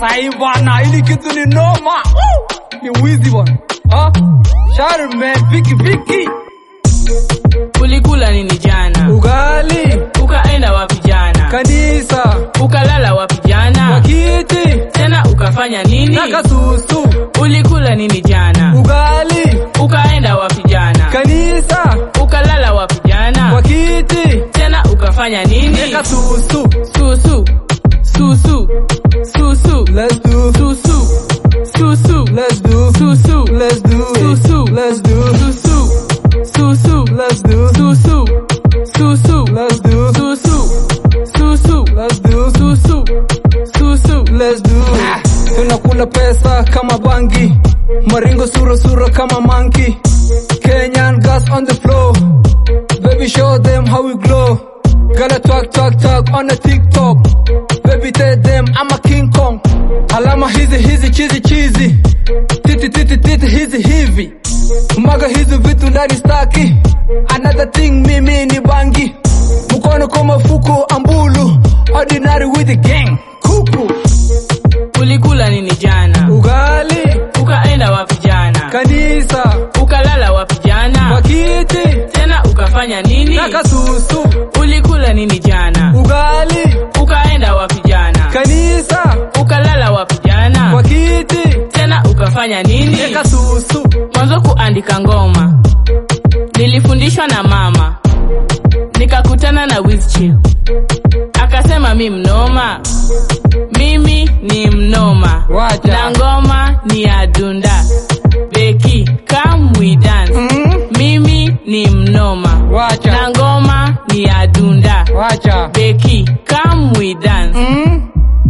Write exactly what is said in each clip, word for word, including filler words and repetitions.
Sai bana ili kitu ni noma. Ni wizi bwana. Ha? Shari man, Viki Viki. Ulikula nini jana? Ugali. Ukaenda wapi jana? Kanisa. Ukalala wapi jana? Kwa kiti. Tena ukafanya nini? Nakasusu. Ulikula nini jana? Ugali. Ukaenda wapi jana? Kanisa. Ukalala wapi jana? Kwa kiti. Tena ukafanya nini? Nakasusu. Susu. Susu. Susu. Let's do. Susu. Susu. Let's do. Susu. Let's do. Susu. Let's do. Susu. Susu. Let's do. Susu. Susu. Let's do. Susu. Susu. Let's do. Susu. Susu. Let's do. Tunakula pesa kama bangi. Maringo sura sura kama monkey. Kenyan gas on the floor. Baby show them how we glow. Gotta talk talk talk on the TikTok. Baby tell them I'm a King Kong. Alama hizi hizi cheesy cheesy. Titi titi titi hizi hivi. Maga hizi vitu ndani staki. Another thing mimi ni bangi. Mkono kama fuko ambulu. Ordinary with the gang. Kuku. Ulikula nini jana? Ugali. Ukaenda wapi jana? Kanisa. Ukalala wapi jana? Kwa kiti. Tena ukafanya nini? Nakasusu. Ulikula nini jana? Ugali. Ukaenda wapi jana? Kanisa. Ukalala wapi jana? Kwa kiti. Tena ukafanya nini? Nakasusu. Mwanzo kuandika ngoma nilifundishwa na mama, nikakutana na Wizchill akasema mi mnoma, mimi ni mnoma. Wacha. Na ngoma ni ya dunda. Beki come we dance. Mm. Mimi ni mnoma. Wacha. Na ngoma ni ya dunda. Wacha. Beki come we dance. Mm.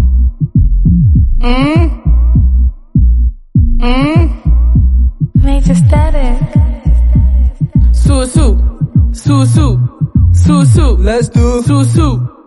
Mm. Mm. Major Static. Susu. Susu. Susu. Let's do. Susu.